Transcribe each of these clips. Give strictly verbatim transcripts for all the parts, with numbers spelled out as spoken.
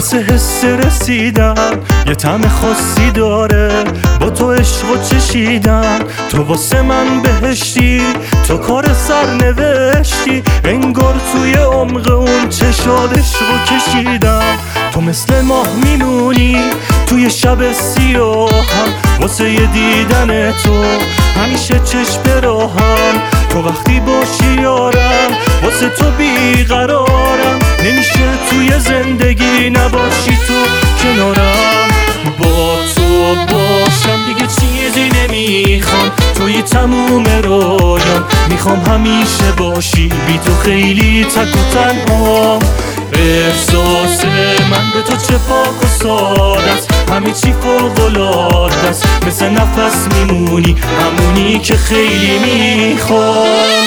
واسه حس رسیدن یه طعم خاصی داره، با تو عشق و چشیدن. تو واسه من بهشتی، تو کار سرنوشتی، انگار توی عمق اون چشات عشق و کشیدم. تو مثل ماه میمونی توی شب سیاهم، واسه یه دیدن تو همیشه چشم راهم. تو وقتی باشی یارم، واسه تو بیقرارم، نمیشه توی زندگی نباشی تو کنارم. با تو باشم دیگه چیزی نمیخوام، توی تموم رویام میخوام همیشه باشی، بی تو خیلی تک و تنهام. احساس من به تو چه پاک و ساده است، همه چی فوق‌العاده است، مثل نفس میمونی همونی که خیلی میخوام.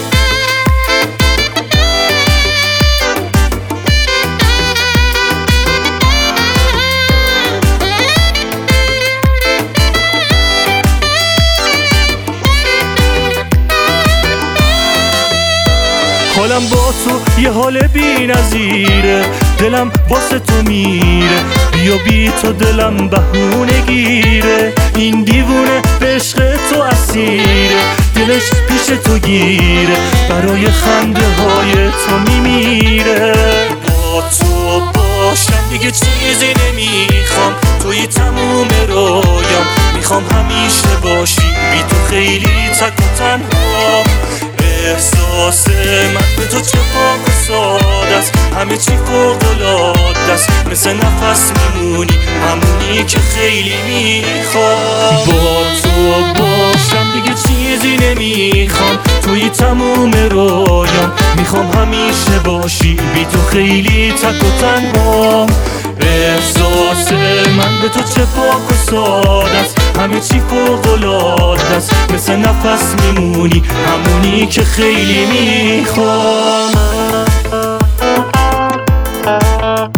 حالم با تو یه حال بی نظیره، دلم واسه تو میره، بیا بی تو دلم بهونه گیره. این دیوونه به عشق تو اسیره، دلش پیش تو گیره، برای خنده های تو میمیره. با تو باشم دیگه چیزی نمیخوام، توی تموم رویام میخوام همیشه باشی، بی تو خیلی تک و تنهام. احساس من به تو چه پاک و ساده است، همه چی فوق‌العاده است، مثل نفس میمونی همونی که خیلی میخوام. با تو باشم دیگه چیزی نمیخوام، توی تموم رویام میخوام همیشه باشی، بی تو خیلی تک و تنهام. احساس من به تو چه پاک و ساده است، همه چی فوق‌العاده است، مثل نفس میمونی همونی که خیلی میخوام.